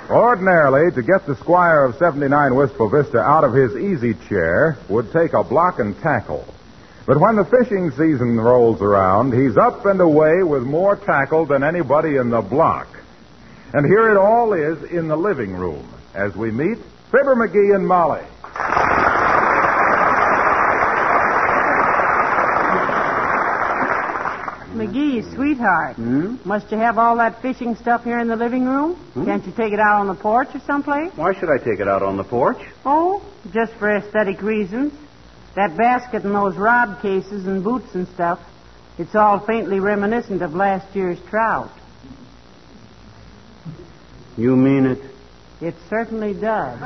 Ordinarily, to get the squire of 79 Wistful Vista out of his easy chair would take a block and tackle. But when the fishing season rolls around, he's up and away with more tackle than anybody in the block. And here it all is in the living room as we meet Fibber McGee and Molly. McGee, sweetheart, must you have all that fishing stuff here in the living room? Can't you take it out on the porch or someplace? Why should I take it out on the porch? Oh, just for aesthetic reasons. That basket and those rod cases and boots and stuff, it's all faintly reminiscent of last year's trout. You mean it? It certainly does.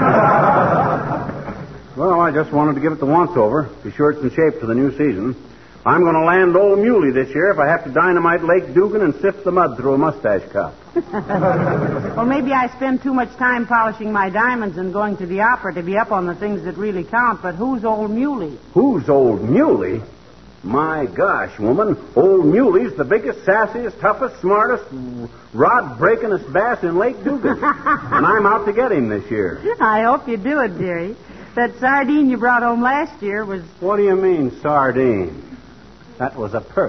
Well, I just wanted to give it the once-over. Be sure it's in shape for the new season. I'm going to land Old Muley this year if I have to dynamite Lake Dugan and sift the mud through a mustache cup. Well, maybe I spend too much time polishing my diamonds and going to the opera to be up on the things that really count, but who's Old Muley? Who's Old Muley? My gosh, woman, Old Muley's the biggest, sassiest, toughest, smartest, rod-breakingest bass in Lake Dugan. And I'm out to get him this year. I hope you do it, dearie. That sardine you brought home last year was... What do you mean, sardine? That was a perch.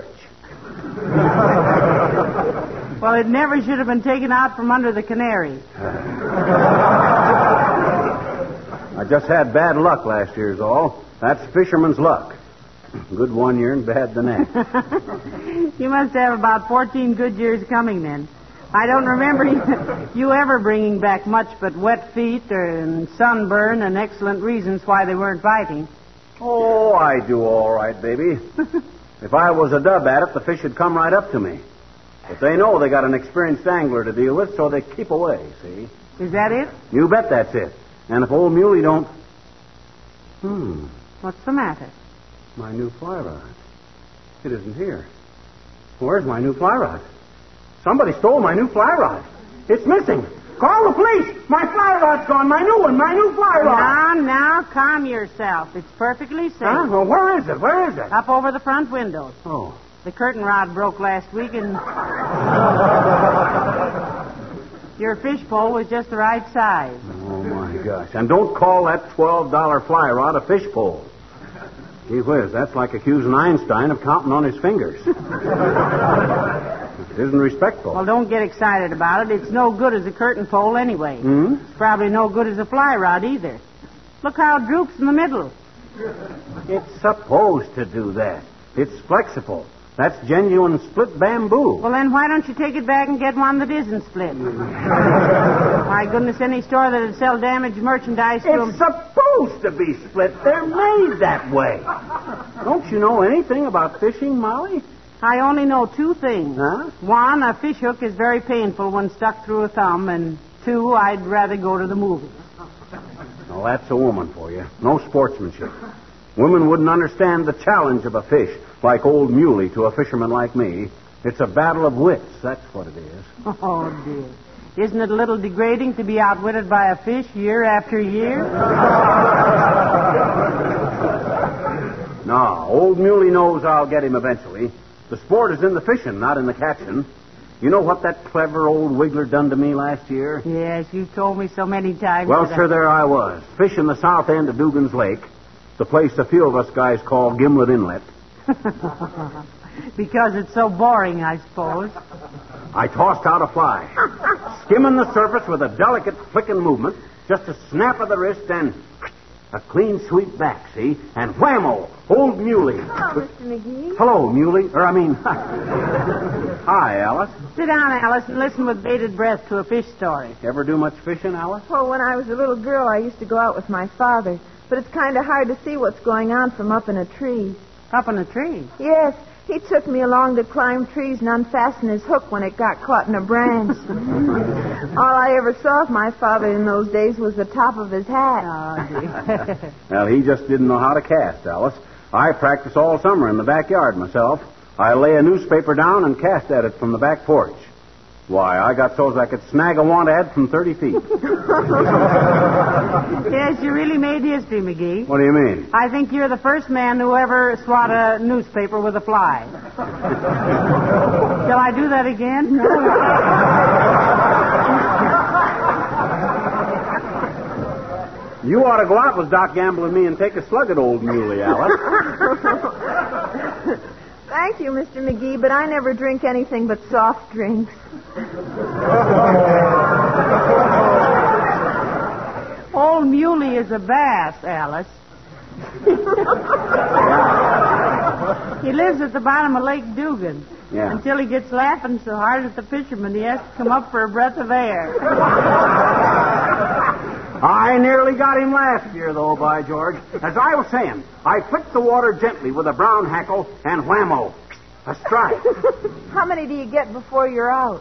Well, it never should have been taken out from under the canary. I just had bad luck last year's all. That's fisherman's luck. Good one year and bad the next. You must have about 14 good years coming then. I don't remember you ever bringing back much but wet feet and sunburn and excellent reasons why they weren't biting. Oh, I do all right, baby. If I was a dub at it, the fish would come right up to me. But they know they got an experienced angler to deal with, so they keep away, see? Is that it? You bet that's it. And if Old Muley don't... What's the matter? My new fly rod. It isn't here. Where's my new fly rod? Somebody stole my new fly rod. It's missing. Call the police. My fly rod's gone. My new one. My new fly rod. Now, calm yourself. It's perfectly safe. Huh? Well, where is it? Where is it? Up over the front windows. Oh. The curtain rod broke last week and... Your fishpole was just the right size. Oh, my gosh. And don't call that $12 fly rod a fishpole. Gee whiz, that's like accusing Einstein of counting on his fingers. It isn't respectful. Well, don't get excited about it. It's no good as a curtain pole anyway. It's probably no good as a fly rod either. Look how it droops in the middle. It's supposed to do that. It's flexible. That's genuine split bamboo. Well, then why don't you take it back and get one that isn't split? My goodness, any store that'd sell damaged merchandise to them... It's supposed to be split. They're made that way. Don't you know anything about fishing, Molly? I only know two things. Huh? One, a fish hook is very painful when stuck through a thumb, and two, I'd rather go to the movies. Well, that's a woman for you. No sportsmanship. Women wouldn't understand the challenge of a fish like Old Muley to a fisherman like me. It's a battle of wits, that's what it is. Oh, dear. Isn't it a little degrading to be outwitted by a fish year after year? No, Old Muley knows I'll get him eventually. The sport is in the fishing, not in the catching. You know what that clever old wiggler done to me last year? Yes, you've told me so many times. Well, sir, there I was, fishing the south end of Dugan's Lake, the place a few of us guys call Gimlet Inlet. Because it's so boring, I suppose. I tossed out a fly, skimming the surface with a delicate flicking movement, just a snap of the wrist and a clean sweep back, see? And whammo, Old Muley. Hello, Mr. McGee. Hello, Muley. Hi, Alice. Sit down, Alice, and listen with bated breath to a fish story. Ever do much fishing, Alice? Well, when I was a little girl, I used to go out with my father. But it's kind of hard to see what's going on from up in a tree. Up in a tree? Yes. He took me along to climb trees and unfasten his hook when it got caught in a branch. All I ever saw of my father in those days was the top of his hat. Oh, dear. Well, he just didn't know how to cast, Alice. I practice all summer in the backyard myself. I lay a newspaper down and cast at it from the back porch. Why, I got so's I could snag a want ad from 30 feet. Yes, you really made history, McGee. What do you mean? I think you're the first man who ever swat a newspaper with a fly. Shall I do that again? You ought to go out with Doc Gamble and me and take a slug at old Muley, Alice. Thank you, Mr. McGee, but I never drink anything but soft drinks. Old Muley is a bass, Alice. He lives at the bottom of Lake Dugan. Yeah. Until he gets laughing so hard at the fishermen, he has to come up for a breath of air. I nearly got him last year, though, by George. As I was saying, I flicked the water gently with a brown hackle, and whammo, a strike. How many do you get before you're out?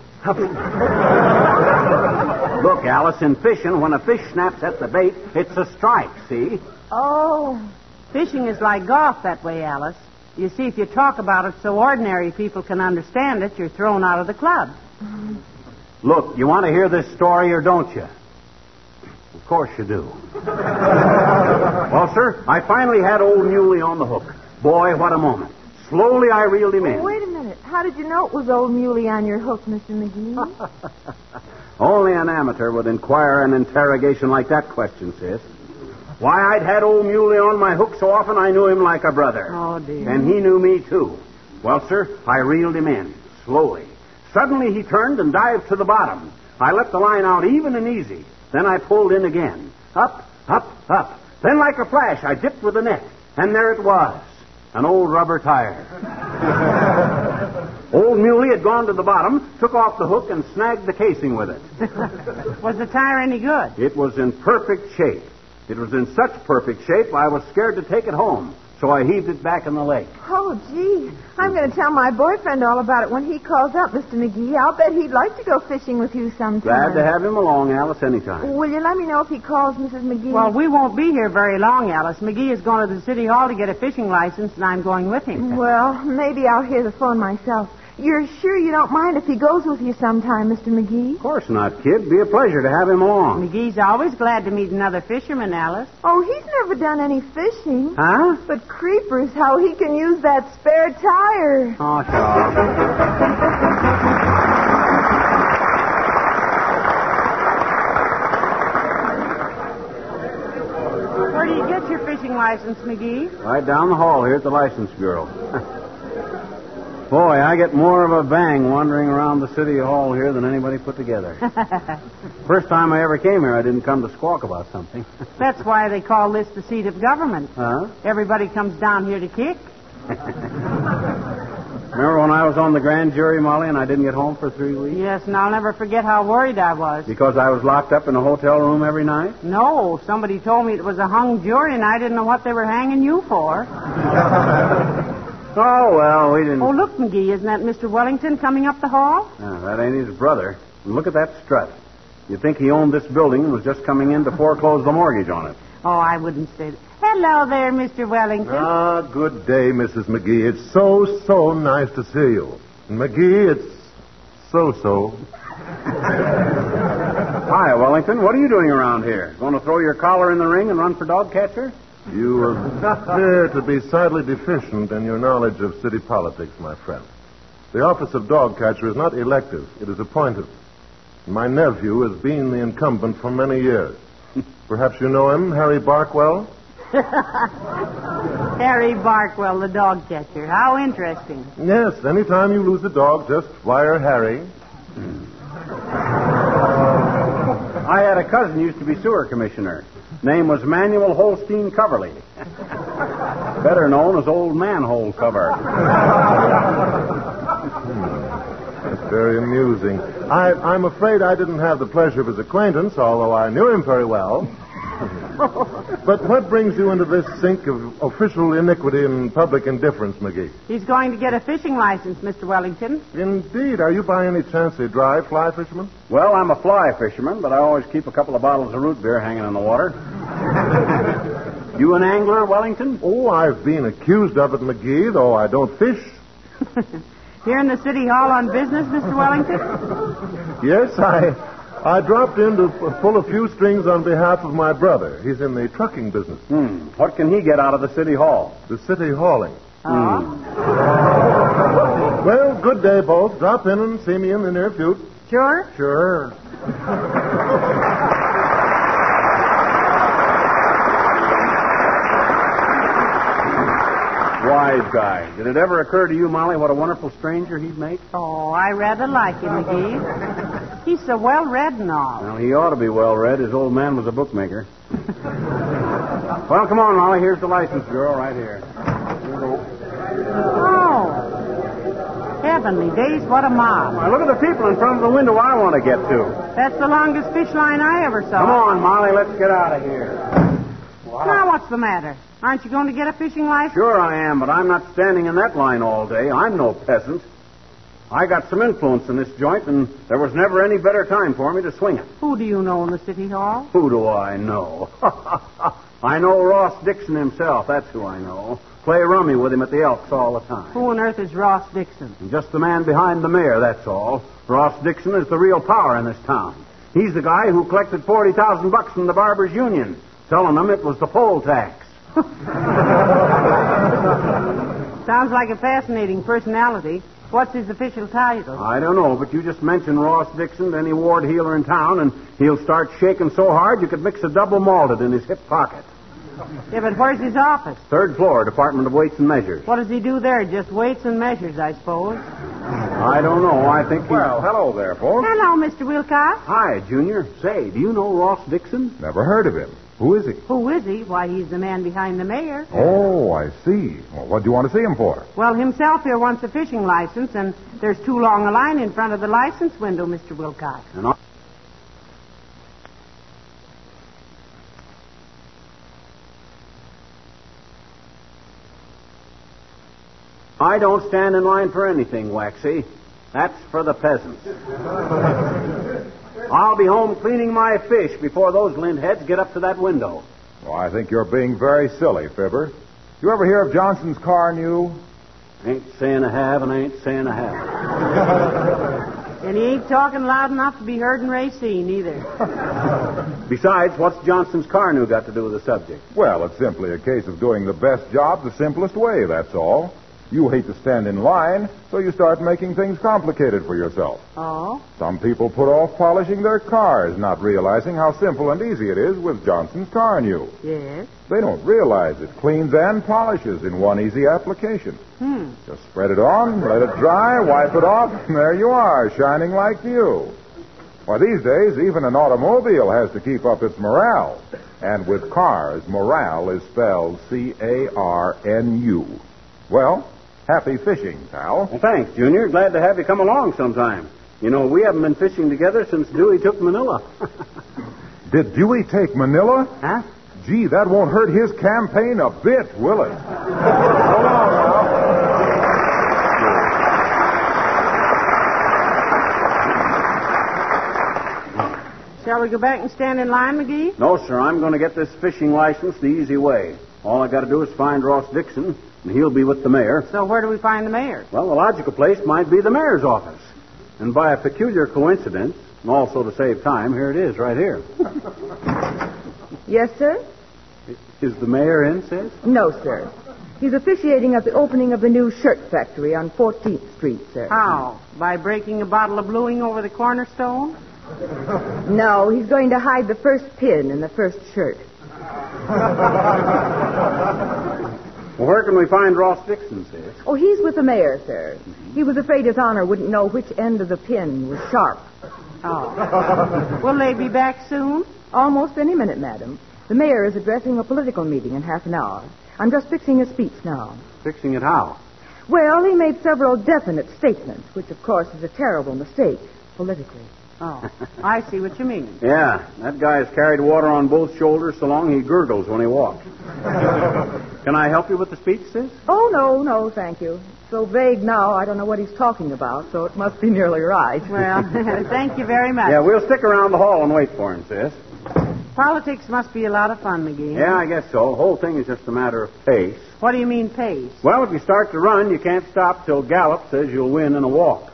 Look, Alice, in fishing, when a fish snaps at the bait, it's a strike, see? Oh. Fishing is like golf that way, Alice. You see, if you talk about it so ordinary people can understand it, you're thrown out of the club. Look, you want to hear this story or don't you? Of course you do. Well, sir, I finally had old Muley on the hook. Boy, what a moment. Slowly I reeled him in. Wait a minute. How did you know it was old Muley on your hook, Mr. McGee? Only an amateur would inquire an interrogation like that question, sis. Why, I'd had old Muley on my hook so often I knew him like a brother. Oh, dear. And he knew me, too. Well, sir, I reeled him in, slowly. Suddenly he turned and dived to the bottom. I let the line out even and easy. Then I pulled in again. Up, up, up. Then like a flash, I dipped with the net. And there it was, an old rubber tire. Old Muley had gone to the bottom, took off the hook, and snagged the casing with it. Was the tire any good? It was in perfect shape. It was in such perfect shape, I was scared to take it home. So I heaved it back in the lake. Oh, gee. I'm going to tell my boyfriend all about it when he calls up, Mr. McGee. I'll bet he'd like to go fishing with you sometime. Glad to have him along, Alice, anytime. Will you let me know if he calls, Mrs. McGee? Well, we won't be here very long, Alice. McGee is going to the city hall to get a fishing license, and I'm going with him. Well, maybe I'll hear the phone myself. You're sure you don't mind if he goes with you sometime, Mr. McGee? Of course not, kid. Be a pleasure to have him along. McGee's always glad to meet another fisherman, Alice. Oh, he's never done any fishing. Huh? But creepers, how he can use that spare tire. Oh, sure. Where do you get your fishing license, McGee? Right down the hall here at the license bureau. Boy, I get more of a bang wandering around the city hall here than anybody put together. First time I ever came here, I didn't come to squawk about something. That's why they call this the seat of government. Huh? Everybody comes down here to kick. Remember when I was on the grand jury, Molly, and I didn't get home for 3 weeks? Yes, and I'll never forget how worried I was. Because I was locked up in a hotel room every night? No, somebody told me it was a hung jury, and I didn't know what they were hanging you for. Oh, well, we didn't... Oh, look, McGee, isn't that Mr. Wellington coming up the hall? No, that ain't his brother. And look at that strut. You'd think he owned this building and was just coming in to foreclose the mortgage on it. Oh, I wouldn't say that. Hello there, Mr. Wellington. Ah, good day, Mrs. McGee. It's so nice to see you. And McGee, it's so. Hi, Wellington. What are you doing around here? Going to throw your collar in the ring and run for dog catcher? You appear to be sadly deficient in your knowledge of city politics, my friend. The office of dog catcher is not elective. It is appointed. My nephew has been the incumbent for many years. Perhaps you know him, Harry Barkwell? Harry Barkwell, the dog catcher. How interesting. Yes, anytime you lose a dog, just wire Harry. I had a cousin who used to be sewer commissioner. Name was Manuel Holstein Coverly. Better known as Old Manhole Cover. That's very amusing. I'm afraid I didn't have the pleasure of his acquaintance, although I knew him very well. But what brings you into this sink of official iniquity and public indifference, McGee? He's going to get a fishing license, Mr. Wellington. Indeed. Are you by any chance a dry fly fisherman? Well, I'm a fly fisherman, but I always keep a couple of bottles of root beer hanging in the water. You an angler, Wellington? Oh, I've been accused of it, McGee, though I don't fish. Here in the city hall on business, Mr. Wellington? Yes, I dropped in to pull a few strings on behalf of my brother. He's in the trucking business. What can he get out of the city hall? The city hauling. Well, good day, both. Drop in and see me in the near future. Sure? Sure. wise guy. Did it ever occur to you, Molly, what a wonderful stranger he'd make? Oh, I rather like him, McGee. He's so well-read and all. Well, he ought to be well-read. His old man was a bookmaker. Well, come on, Molly. Here's the license bureau right here. Oh. Heavenly days, what a mob. Why, look at the people in front of the window I want to get to. That's the longest fish line I ever saw. Come on, Molly. Let's get out of here. Now, what's the matter? Aren't you going to get a fishing license? Sure I am, but I'm not standing in that line all day. I'm no peasant. I got some influence in this joint, and there was never any better time for me to swing it. Who do you know in the city hall? Who do I know? I know Ross Dixon himself. That's who I know. Play rummy with him at the Elks all the time. Who on earth is Ross Dixon? Just the man behind the mayor, that's all. Ross Dixon is the real power in this town. He's the guy who collected $40,000 from the Barbers Union, telling them it was the poll tax. Sounds like a fascinating personality. What's his official title? I don't know, but you just mention Ross Dixon to any ward healer in town, and he'll start shaking so hard you could mix a double malted in his hip pocket. Yeah, but where's his office? 3rd floor, Department of Weights and Measures. What does he do there? Just weights and measures, I suppose. I don't know. I think he... Well, hello there, folks. Hello, Mr. Wilcox. Hi, Junior. Say, do you know Ross Dixon? Never heard of him. Who is he? Who is he? Why, he's the man behind the mayor. Oh, I see. Well, what do you want to see him for? Well, himself here wants a fishing license, and there's too long a line in front of the license window, Mr. Wilcox. And I don't stand in line for anything, Waxy. That's for the peasants. I'll be home cleaning my fish before those lindheads get up to that window. Well, I think you're being very silly, Fibber. You ever hear of Johnson's Car New? Ain't saying I have and I ain't saying I haven't. And he ain't talking loud enough to be heard in Racine, either. Besides, what's Johnson's Car New got to do with the subject? Well, it's simply a case of doing the best job the simplest way, that's all. You hate to stand in line, so you start making things complicated for yourself. Oh? Some people put off polishing their cars, not realizing how simple and easy it is with Johnson's Car New. Yes? They don't realize it cleans and polishes in one easy application. Just spread it on, let it dry, wipe it off, and there you are, shining like new. Why, these days, even an automobile has to keep up its morale. And with cars, morale is spelled C-A-R-N-U. Well, happy fishing, pal. Well, thanks, Junior. Glad to have you come along sometime. You know, we haven't been fishing together since Dewey took Manila. Did Dewey take Manila? Huh? Gee, that won't hurt his campaign a bit, will it? So long, pal. Shall we go back and stand in line, McGee? No, sir. I'm going to get this fishing license the easy way. All I got to do is find Ross Dixon, and he'll be with the mayor. So where do we find the mayor? Well, the logical place might be the mayor's office. And by a peculiar coincidence, and also to save time, here it is, right here. Yes, sir? Is the mayor in, sis? No, sir. He's officiating at the opening of the new shirt factory on 14th Street, sir. How? By breaking a bottle of bluing over the cornerstone? No, he's going to hide the first pin in the first shirt. Well, where can we find Ross Dixon, sis? Oh, he's with the mayor, sir. He was afraid his honor wouldn't know which end of the pin was sharp. Oh. Will they be back soon? Almost any minute, madam. The mayor is addressing a political meeting in half an hour. I'm just fixing his speech now. Fixing it how? Well, he made several definite statements, which, of course, is a terrible mistake, politically. Oh, I see what you mean. Yeah, that guy has carried water on both shoulders so long he gurgles when he walks. Can I help you with the speech, sis? Oh, no, thank you. So vague now, I don't know what he's talking about, so it must be nearly right. Well, thank you very much. Yeah, we'll stick around the hall and wait for him, sis. Politics must be a lot of fun, McGee. Yeah, I guess so. The whole thing is just a matter of pace. What do you mean, pace? Well, if you start to run, you can't stop till Gallup says you'll win in a walk.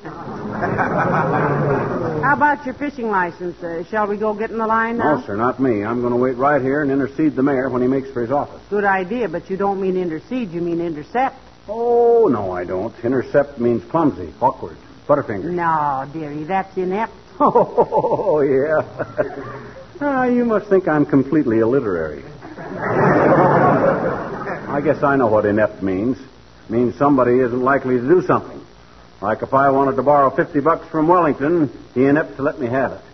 How about your fishing license? Shall we go get in the line now? No, sir, not me. I'm going to wait right here and intercede the mayor when he makes for his office. Good idea, but you don't mean intercede, you mean intercept. Oh, no, I don't. Intercept means clumsy, awkward, butterfingers. No, dearie, that's inept. Oh, yeah. You must think I'm completely illiterary. I guess I know what inept means. It means somebody isn't likely to do something. Like if I wanted to borrow $50 from Wellington, he inept to let me have it.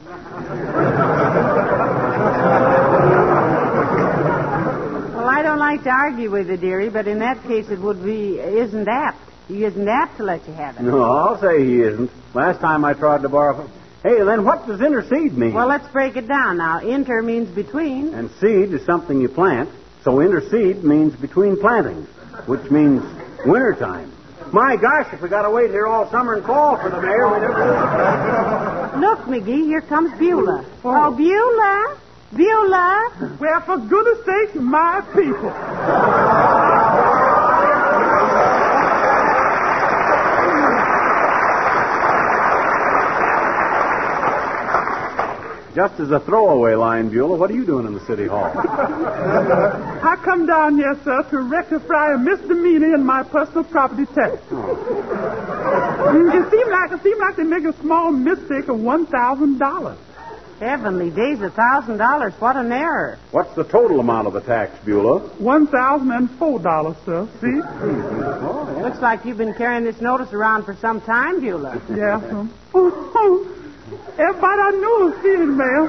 Well, I don't like to argue with you, dearie, but in that case it would be isn't apt. He isn't apt to let you have it. No, I'll say he isn't. Last time I tried to borrow... Hey, then what does interseed mean? Well, let's break it down now. Inter means between. And seed is something you plant, so interseed means between plantings, which means wintertime. My gosh, if we got to wait here all summer and fall for the mayor, we never... Look, McGee, here comes Beulah. Oh, Beulah! Beulah! Well, for goodness sakes, my people. Just as a throwaway line, Beulah, what are you doing in the city hall? I come down here, sir, to rectify a misdemeanor in my personal property tax. It seemed like they make a small mistake of $1,000. Heavenly days, $1,000. What an error. What's the total amount of the tax, Beulah? $1,004, sir. See? Looks like you've been carrying this notice around for some time, Beulah. Yeah, sir. Everybody I knew was seeing, ma'am.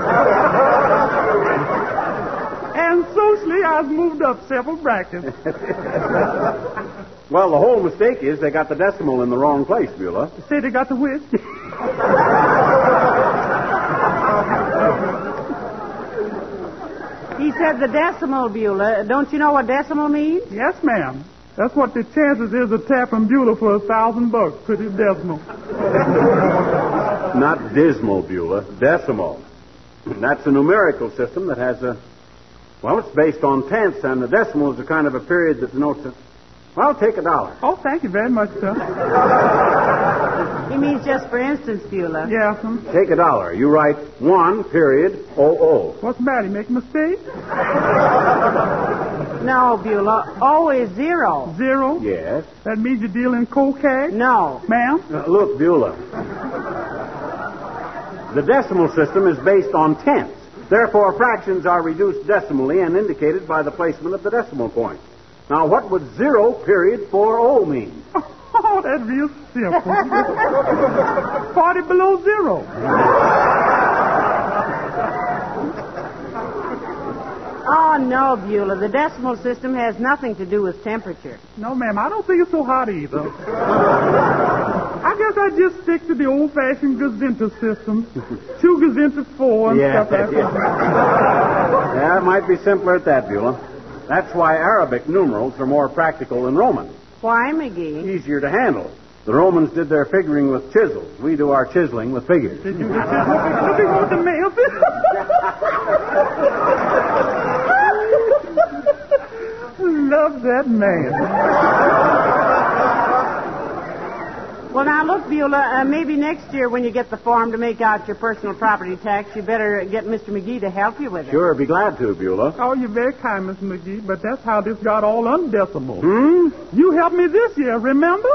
And socially, I've moved up several brackets. Well, the whole mistake is they got the decimal in the wrong place, Beulah. Say they got the which? He said the decimal, Beulah. Don't you know what decimal means? Yes, ma'am. That's what the chances is of tapping Beulah for $1,000. Pretty decimal. Not dismal, Beulah. Decimal. That's a numerical system that has a... Well, it's based on tenths, and the decimal is a kind of a period that denotes a... Well, take $1. Oh, thank you very much, sir. He means just for instance, Beulah. Yeah, sir. Take $1. You write 1.00. What's the matter? You make a mistake? No, Beulah. O is 0. 0? Yes. That means you deal in cold cash? No. Ma'am? Look, Beulah. The decimal system is based on tenths. Therefore, fractions are reduced decimally and indicated by the placement of the decimal point. Now, what would 0.40 mean? Oh, that's real simple. 40 below 0. Oh, no, Beulah. The decimal system has nothing to do with temperature. No, ma'am, I don't think it's so hot either. I guess I just stick to the old-fashioned Gazinta system. 2 Gazinta 4 and stuff like that. Yeah, it might be simpler at that, Beulah. That's why Arabic numerals are more practical than Roman. Why, McGee? Easier to handle. The Romans did their figuring with chisels. We do our chiseling with figures. Did you with the mail? Love that man. Well, now, look, Beulah, maybe next year when you get the form to make out your personal property tax, you better get Mr. McGee to help you with it. Sure, be glad to, Beulah. Oh, you're very kind, Miss McGee, but that's how this got all undecimal. Hmm? You helped me this year, remember?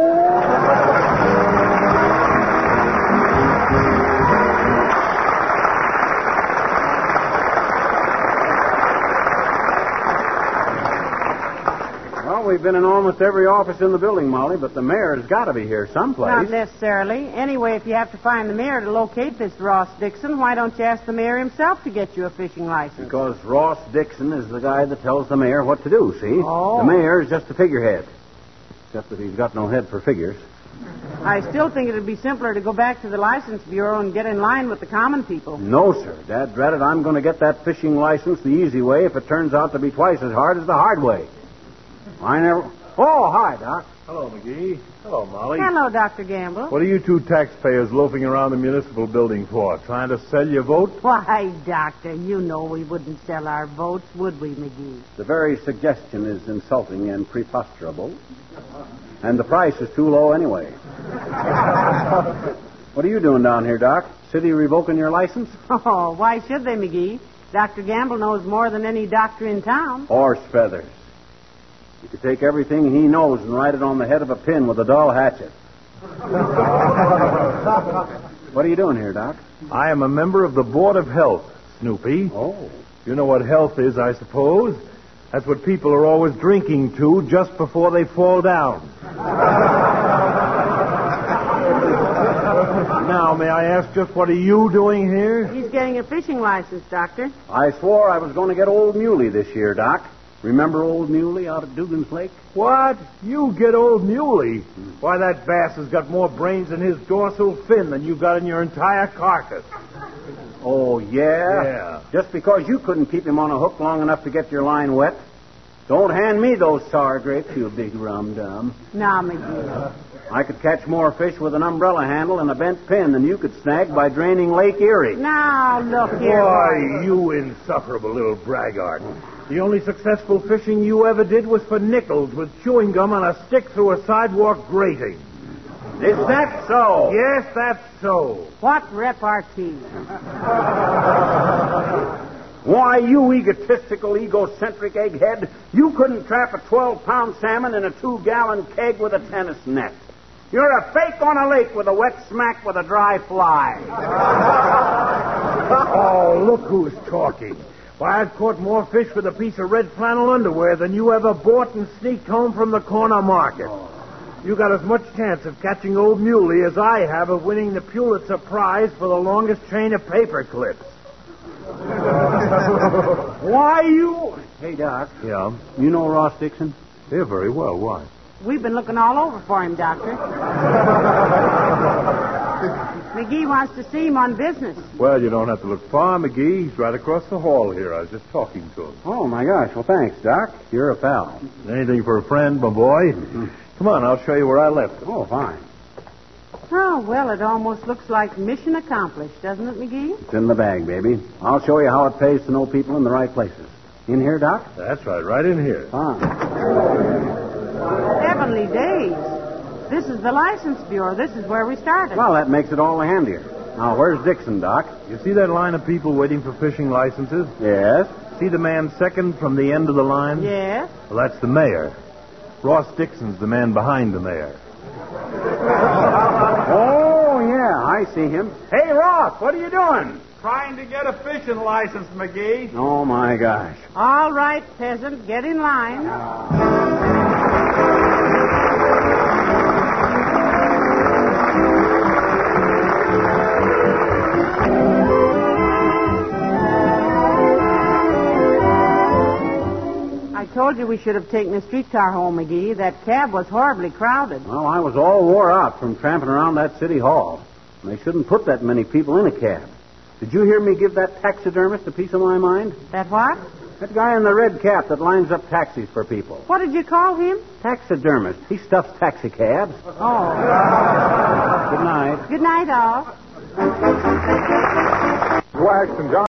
Well, we've been in almost every office in the building, Molly, but the mayor's got to be here someplace. Not necessarily. Anyway, if you have to find the mayor to locate this Ross Dixon, why don't you ask the mayor himself to get you a fishing license? Because Ross Dixon is the guy that tells the mayor what to do, see? Oh. The mayor is just a figurehead. Except that he's got no head for figures. I still think it would be simpler to go back to the license bureau and get in line with the common people. No, sir. Dad dreaded I'm going to get that fishing license the easy way if it turns out to be twice as hard as the hard way. I never... Oh, hi, Doc. Hello, McGee. Hello, Molly. Hello, Dr. Gamble. What are you two taxpayers loafing around the municipal building for? Trying to sell your vote? Why, Doctor, you know we wouldn't sell our votes, would we, McGee? The very suggestion is insulting and preposterable. And the price is too low anyway. What are you doing down here, Doc? City revoking your license? Oh, why should they, McGee? Dr. Gamble knows more than any doctor in town. Horse feathers. You could take everything he knows and write it on the head of a pin with a dull hatchet. What are you doing here, Doc? I am a member of the Board of Health, Snoopy. Oh. You know what health is, I suppose. That's what people are always drinking to just before they fall down. Now, may I ask just what are you doing here? He's getting a fishing license, Doctor. I swore I was going to get Old Muley this year, Doc. Remember Old Muley out at Dugan's Lake? What? You get Old Muley? Why, that bass has got more brains in his dorsal fin than you've got in your entire carcass. Oh, yeah? Yeah. Just because you couldn't keep him on a hook long enough to get your line wet? Don't hand me those sour grapes, you big rum-dum. Now, McGee. I could catch more fish with an umbrella handle and a bent pin than you could snag by draining Lake Erie. Now, look here. Why, you insufferable little braggart. The only successful fishing you ever did was for nickels with chewing gum on a stick through a sidewalk grating. Is that so? Yes, that's so. What repartee? Why, you egotistical, egocentric egghead, you couldn't trap a 12-pound salmon in a 2-gallon keg with a tennis net. You're a fake on a lake with a wet smack with a dry fly. Oh, look who's talking. Why, I've caught more fish with a piece of red flannel underwear than you ever bought and sneaked home from the corner market. You got as much chance of catching Old Muley as I have of winning the Pulitzer Prize for the longest chain of paper clips. Why, you... Hey, Doc. Yeah? You know Ross Dixon? Yeah, very well. Why? We've been looking all over for him, Doctor. McGee wants to see him on business. Well, you don't have to look far, McGee. He's right across the hall here. I was just talking to him. Oh, my gosh. Well, thanks, Doc. You're a pal. Anything for a friend, my boy? Come on, I'll show you where I left it. Oh, fine. Oh, well, it almost looks like mission accomplished, doesn't it, McGee? It's in the bag, baby. I'll show you how it pays to know people in the right places. In here, Doc? That's right in here. Fine. Heavenly days. This is the license bureau. This is where we started. Well, that makes it all the handier. Now, where's Dixon, Doc? You see that line of people waiting for fishing licenses? Yes? See the man second from the end of the line? Yes? Well, that's the mayor. Ross Dixon's the man behind the mayor. Oh, yeah, I see him. Hey, Ross, what are you doing? Trying to get a fishing license, McGee. Oh, my gosh. All right, peasant, get in line. I told you we should have taken a streetcar home, McGee. That cab was horribly crowded. Well, I was all wore out from tramping around that city hall. They shouldn't put that many people in a cab. Did you hear me give that taxidermist a piece of my mind? That what? That guy in the red cap that lines up taxis for people. What did you call him? Taxidermist. He stuffs taxi cabs. Oh. Good night. Good night, all. Wax and John.